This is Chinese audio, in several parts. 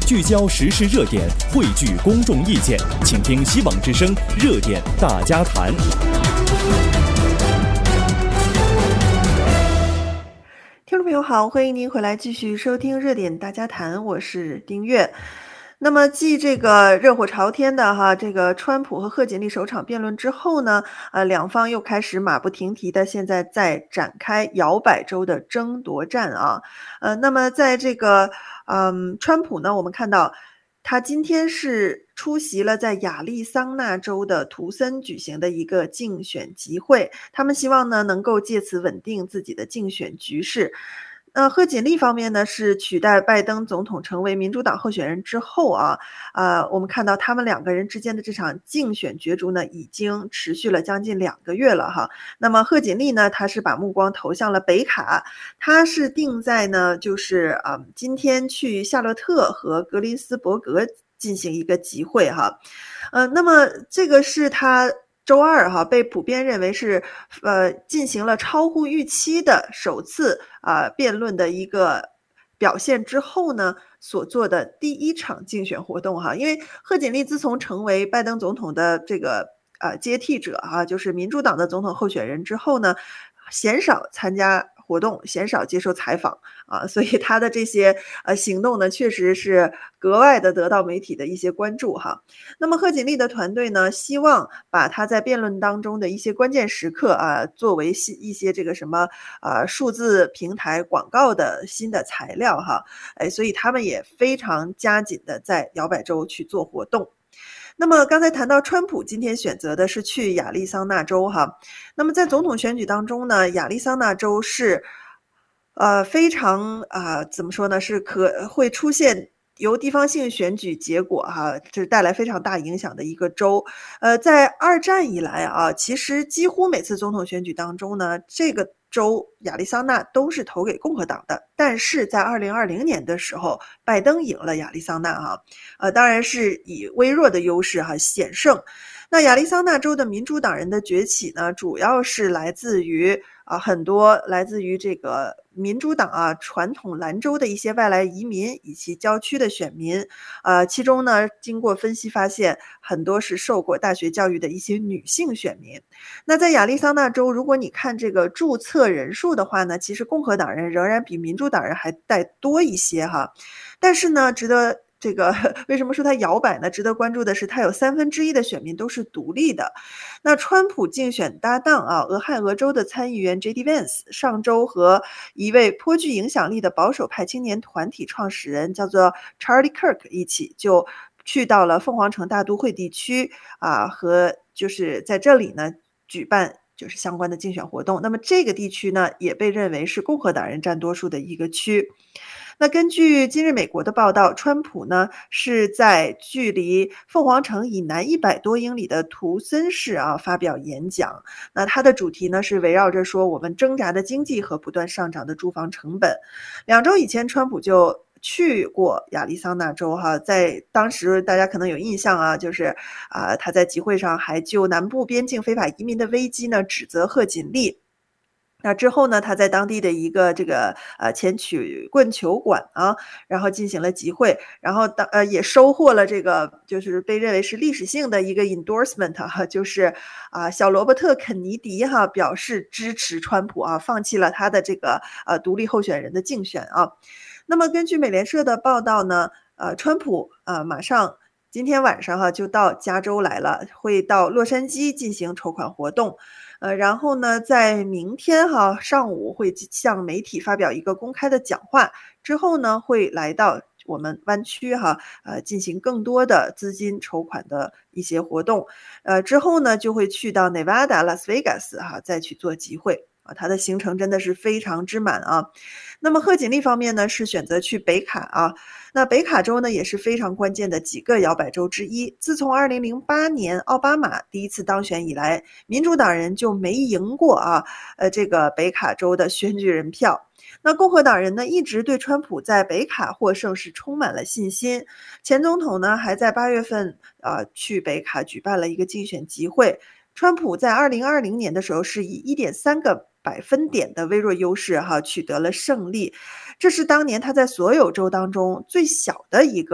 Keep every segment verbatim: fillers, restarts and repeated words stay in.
聚焦时事热点，汇聚公众意见，请听希望之声热点大家谈。 听众朋友好，欢迎您回来继续收听热点大家谈，我是丁月。那么继这个热火朝天的哈，这个川普和贺锦丽首场辩论之后呢，呃，两方又开始马不停蹄的现在在展开摇摆州的争夺战啊。呃，那么在这个嗯，川普呢，我们看到他今天是出席了在亚利桑那州的图森举行的一个竞选集会，他们希望呢能够借此稳定自己的竞选局势。呃，贺锦丽方面呢是取代拜登总统成为民主党候选人之后啊，呃，我们看到他们两个人之间的这场竞选角逐呢已经持续了将近两个月了哈。那么贺锦丽呢，她是把目光投向了北卡，她是定在呢就是啊、呃、今天去夏洛特和格林斯伯格进行一个集会哈。呃，那么这个是她周二哈被普遍认为是呃进行了超乎预期的首次啊、呃、辩论的一个表现之后呢所做的第一场竞选活动哈。因为贺锦丽自从成为拜登总统的这个呃接替者哈，就是民主党的总统候选人之后呢，鲜少参加活动，鲜少接受采访啊，所以他的这些呃行动呢，确实是格外的得到媒体的一些关注哈。那么贺锦丽的团队呢，希望把他在辩论当中的一些关键时刻啊，作为一些这个什么啊数字平台广告的新的材料哈，哎，所以他们也非常加紧的在摇摆州去做活动。那么刚才谈到川普今天选择的是去亚利桑那州哈，那么在总统选举当中呢，亚利桑那州是呃非常啊、呃、怎么说呢，是可会出现由地方性选举结果哈，就是带来非常大影响的一个州。呃，在二战以来啊，其实几乎每次总统选举当中呢，这个州亚利桑那都是投给共和党的，但是在二零二零年的时候，拜登赢了亚利桑那哈，呃，当然是以微弱的优势哈险胜。那亚利桑那州的民主党人的崛起呢，主要是来自于啊很多来自于这个民主党啊传统蓝州的一些外来移民以及郊区的选民，呃，其中呢，经过分析发现，很多是受过大学教育的一些女性选民。那在亚利桑那州，如果你看这个注册人数的话呢，其实共和党人仍然比民主党人还带多一些哈。但是呢，值得这个为什么说它摇摆呢？值得关注的是，它有三分之一的选民都是独立的。那川普竞选搭档啊，俄亥俄州的参议员 J D Vance 上周和一位颇具影响力的保守派青年团体创始人叫做 Charlie Kirk 一起就去到了凤凰城大都会地区啊，和就是在这里呢举办就是相关的竞选活动。那么这个地区呢，也被认为是共和党人占多数的一个区。那根据今日美国的报道，川普呢是在距离凤凰城以南一百多英里的图森市啊发表演讲。那他的主题呢是围绕着说我们挣扎的经济和不断上涨的住房成本。两周以前，川普就去过亚利桑那州哈，在当时大家可能有印象啊，就是啊他在集会上还就南部边境非法移民的危机呢指责贺锦丽。那之后呢，他在当地的一个这个呃前曲棍球馆啊，然后进行了集会，然后当呃也收获了这个就是被认为是历史性的一个 endorsement 哈，就是啊小罗伯特肯尼迪哈表示支持川普啊，放弃了他的这个呃独立候选人的竞选啊。那么根据美联社的报道呢，呃川普啊马上今天晚上哈就到加州来了，会到洛杉矶进行筹款活动。呃，然后呢，在明天哈上午会向媒体发表一个公开的讲话，之后呢会来到我们湾区哈，呃，进行更多的资金筹款的一些活动，呃，之后呢就会去到 Nevada、拉斯维加斯哈，再去做集会。啊，他的行程真的是非常之满啊。那么贺锦丽方面呢，是选择去北卡啊。那北卡州呢，也是非常关键的几个摇摆州之一。自从二零零八年奥巴马第一次当选以来，民主党人就没赢过啊，呃，这个北卡州的选举人票。那共和党人呢，一直对川普在北卡获胜是充满了信心。前总统呢，还在八月份啊、呃、去北卡举办了一个竞选集会。川普在二零二零年的时候是以 一点三个百分点的微弱优势哈取得了胜利，这是当年他在所有州当中最小的一个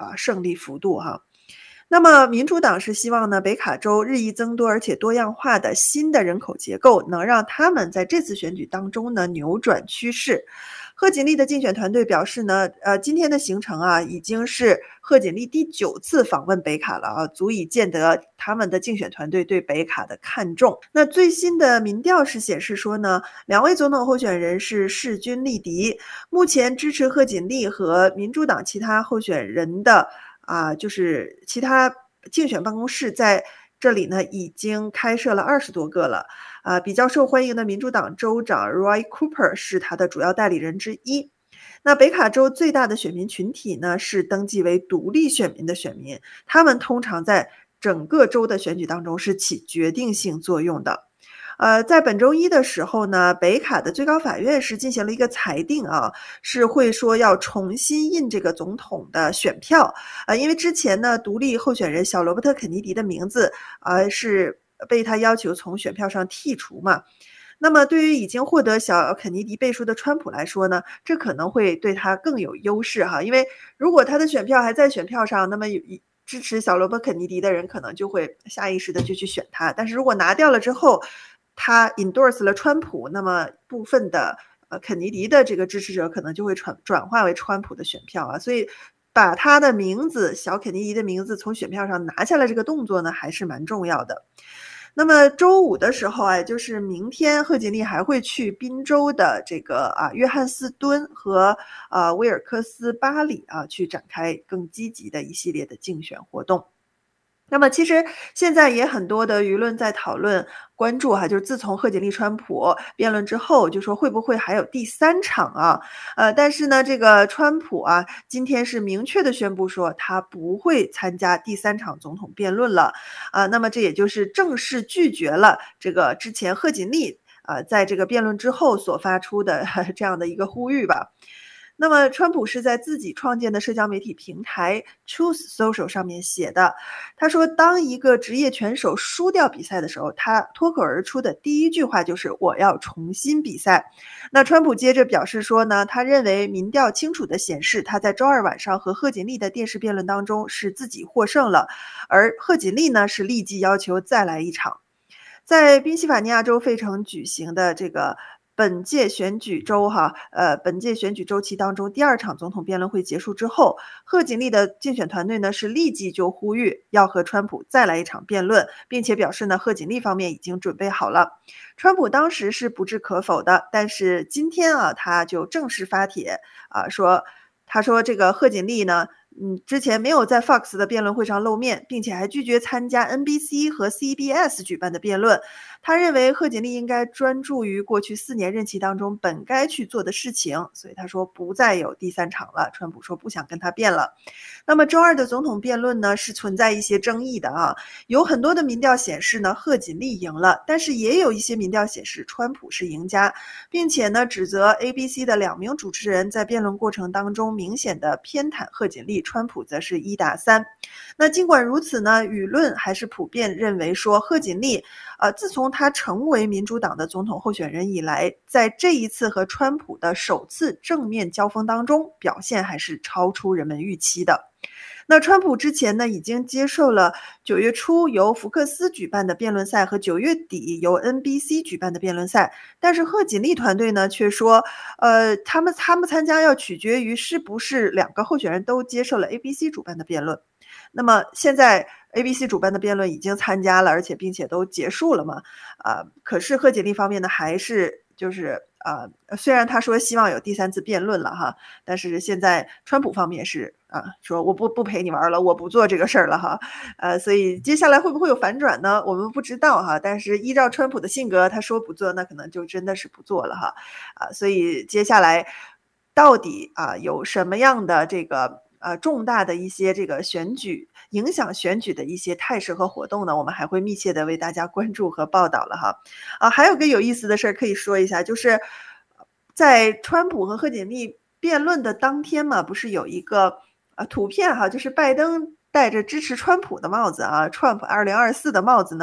啊胜利幅度哈。那么民主党是希望呢，北卡州日益增多而且多样化的新的人口结构能让他们在这次选举当中呢扭转趋势。贺锦丽的竞选团队表示呢，呃，今天的行程啊，已经是贺锦丽第九次访问北卡了啊，足以见得他们的竞选团队对北卡的看重。那最新的民调是显示说呢，两位总统候选人是势均力敌，目前支持贺锦丽和民主党其他候选人的啊，就是其他竞选办公室在这里呢已经开设了二十多个了。啊，比较受欢迎的民主党州长 Roy Cooper 是他的主要代理人之一。那北卡州最大的选民群体呢是登记为独立选民的选民，他们通常在整个州的选举当中是起决定性作用的。呃，在本周一的时候呢，北卡的最高法院是进行了一个裁定啊，是会说要重新印这个总统的选票。呃，因为之前呢，独立候选人小罗伯特·肯尼迪的名字呃是被他要求从选票上剔除嘛。那么对于已经获得小肯尼迪背书的川普来说呢，这可能会对他更有优势哈，因为如果他的选票还在选票上，那么支持小罗伯特·肯尼迪的人可能就会下意识的就去选他，但是如果拿掉了之后，他 endorse 了川普，那么部分的呃肯尼迪的这个支持者可能就会转转化为川普的选票啊，所以把他的名字小肯尼迪的名字从选票上拿下来这个动作呢，还是蛮重要的。那么周五的时候啊，就是明天，贺锦丽还会去宾州的这个啊约翰斯敦和啊威尔科斯巴里啊去展开更积极的一系列的竞选活动。那么其实现在也很多的舆论在讨论关注哈，就是自从贺锦丽川普辩论之后，就说会不会还有第三场啊？呃，但是呢，这个川普啊，今天是明确的宣布说他不会参加第三场总统辩论了啊。那么这也就是正式拒绝了这个之前贺锦丽啊在这个辩论之后所发出的这样的一个呼吁吧。那么川普是在自己创建的社交媒体平台 Truth Social 上面写的，他说当一个职业拳手输掉比赛的时候，他脱口而出的第一句话就是我要重新比赛。那川普接着表示说呢，他认为民调清楚地显示他在周二晚上和贺锦丽的电视辩论当中是自己获胜了，而贺锦丽呢是立即要求再来一场。在宾夕法尼亚州费城举行的这个本届选举周哈，呃，本届选举周期当中，第二场总统辩论会结束之后，贺锦丽的竞选团队呢是立即就呼吁要和川普再来一场辩论，并且表示呢，贺锦丽方面已经准备好了。川普当时是不置可否的，但是今天啊，他就正式发帖啊，说他说这个贺锦丽呢。嗯，之前没有在 Fox 的辩论会上露面，并且还拒绝参加 N B C 和 C B S 举办的辩论。他认为贺锦丽应该专注于过去四年任期当中本该去做的事情，所以他说不再有第三场了。川普说不想跟他辩了。那么周二的总统辩论呢，是存在一些争议的啊，有很多的民调显示呢，贺锦丽赢了，但是也有一些民调显示川普是赢家，并且呢，指责 A B C 的两名主持人在辩论过程当中明显的偏袒贺锦丽。川普则是一打三。那尽管如此呢，舆论还是普遍认为说贺锦丽呃，自从他成为民主党的总统候选人以来，在这一次和川普的首次正面交锋当中，表现还是超出人们预期的。那川普之前呢，已经接受了九月初由福克斯举办的辩论赛和九月底由 N B C 举办的辩论赛，但是贺锦丽团队呢却说，呃，他们他们参加要取决于是不是两个候选人都接受了 A B C 主办的辩论。那么现在 A B C 主办的辩论已经参加了，而且并且都结束了嘛，啊、呃，可是贺锦丽方面呢，还是就是啊、呃，虽然他说希望有第三次辩论了哈，但是现在川普方面是啊，说我不不陪你玩了，我不做这个事儿了哈，呃，所以接下来会不会有反转呢？我们不知道哈，但是依照川普的性格，他说不做，那可能就真的是不做了哈，啊，所以接下来到底啊有什么样的这个呃重大的一些这个选举影响选举的一些态势和活动呢，我们还会密切的为大家关注和报道了哈。啊，还有个有意思的事儿可以说一下，就是在川普和贺锦丽辩论的当天嘛，不是有一个呃图片哈，就是拜登戴着支持川普的帽子啊 ，Trump 二零二四的帽子呢，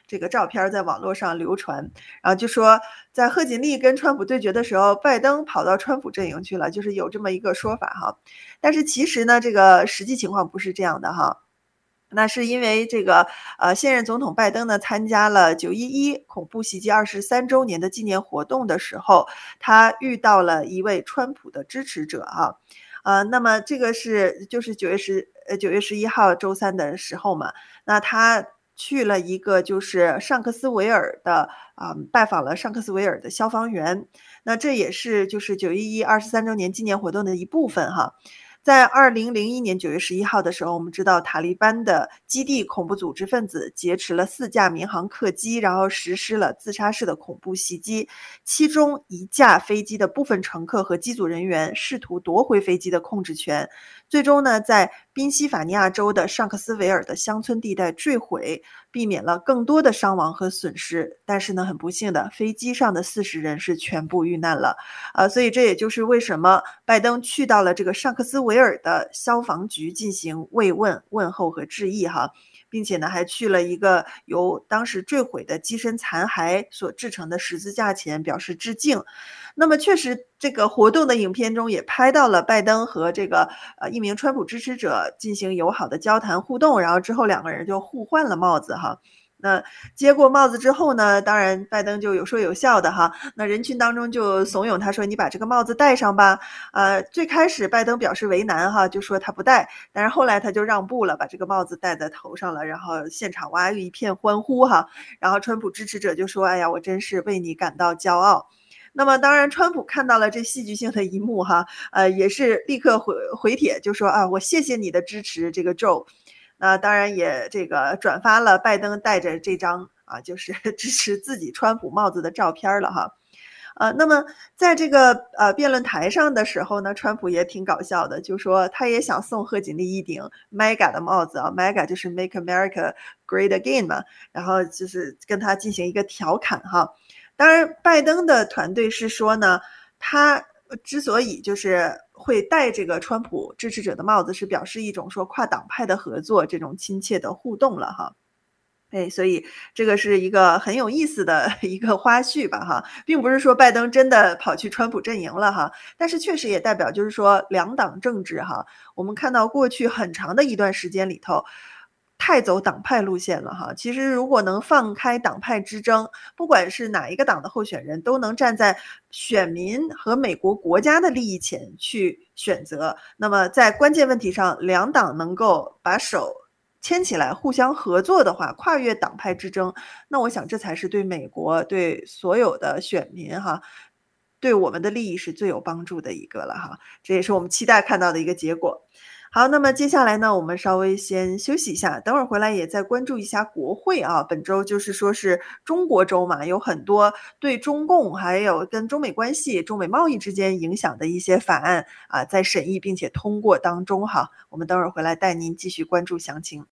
这个照片在网络上流传，然后就说在贺锦丽跟川普对决的时候，拜登跑到川普阵营去了，就是有这么一个说法哈。但是其实呢，这个实际情况不是这样的哈。那是因为这个呃，现任总统拜登呢参加了九一一恐怖袭击二十三周年的纪念活动的时候，他遇到了一位川普的支持者啊。呃，那么这个是就是九月十呃九月十一号周三的时候嘛，那他去了一个就是尚克斯维尔的啊、拜访了尚克斯维尔的消防员，那这也是就是九一一二十三周年纪念活动的一部分哈。在二零零一年九月十一号的时候，我们知道塔利班的基地恐怖组织分子劫持了四架民航客机，然后实施了自杀式的恐怖袭击，其中一架飞机的部分乘客和机组人员试图夺回飞机的控制权，最终呢，在宾夕法尼亚州的尚克斯维尔的乡村地带坠毁，避免了更多的伤亡和损失。但是呢，很不幸的，飞机上的四十人是全部遇难了。呃，所以这也就是为什么拜登去到了这个尚克斯维尔的消防局进行慰问、问候和致意哈。并且呢，还去了一个由当时坠毁的机身残骸所制成的十字架前表示致敬。那么确实这个活动的影片中也拍到了拜登和这个呃一名川普支持者进行友好的交谈互动，然后之后两个人就互换了帽子哈。那接过帽子之后呢，当然拜登就有说有笑的哈，那人群当中就怂恿他说你把这个帽子戴上吧。呃，最开始拜登表示为难哈，就说他不戴，但是后来他就让步了，把这个帽子戴在头上了，然后现场哇一片欢呼哈。然后川普支持者就说哎呀，我真是为你感到骄傲。那么当然川普看到了这戏剧性的一幕哈，呃，也是立刻回回帖就说啊，我谢谢你的支持这个 Joe。那当然也这个转发了拜登戴着这张啊，就是支持自己川普帽子的照片了哈。呃，那么在这个呃辩论台上的时候呢，川普也挺搞笑的，就说他也想送贺锦丽一顶 M E G A 的帽子啊 ，M E G A 就是 Make America Great Again 嘛，然后就是跟他进行一个调侃哈。当然，拜登的团队是说呢，他之所以就是会戴这个川普支持者的帽子，是表示一种说跨党派的合作，这种亲切的互动了哈。哎，所以这个是一个很有意思的一个花絮吧哈，并不是说拜登真的跑去川普阵营了哈，但是确实也代表就是说两党政治哈，我们看到过去很长的一段时间里头，太走党派路线了哈。其实如果能放开党派之争，不管是哪一个党的候选人，都能站在选民和美国国家的利益前去选择。那么在关键问题上，两党能够把手牵起来互相合作的话，跨越党派之争，那我想这才是对美国对所有的选民哈，对我们的利益是最有帮助的一个了哈，这也是我们期待看到的一个结果。好，那么接下来呢，我们稍微先休息一下，等会儿回来也再关注一下国会啊。本周就是说是中国周嘛，有很多对中共还有跟中美关系、中美贸易之间影响的一些法案啊，在审议并且通过当中哈。我们等会儿回来带您继续关注详情。